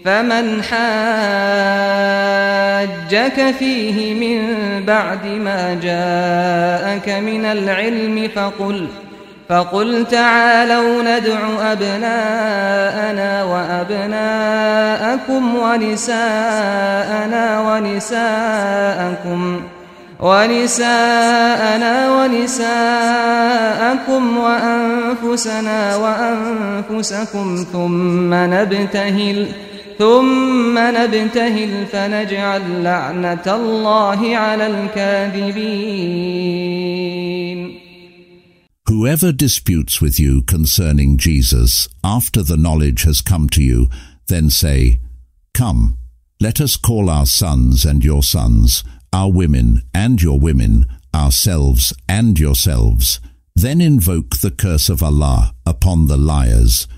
فمن حاجك فيه من بعد ما جاءك من العلم فقل تعالوا ندع أبناءنا وأبناءكم ونساءنا ونساءكم وأنفسنا وأنفسكم ثم نبتهل فنجعل لعنة الله على الكاذبين. Whoever disputes with you concerning Jesus after the knowledge has come to you, then say, Come, let us call our sons and your sons, our women and your women, ourselves and yourselves. Then invoke the curse of Allah upon the liars.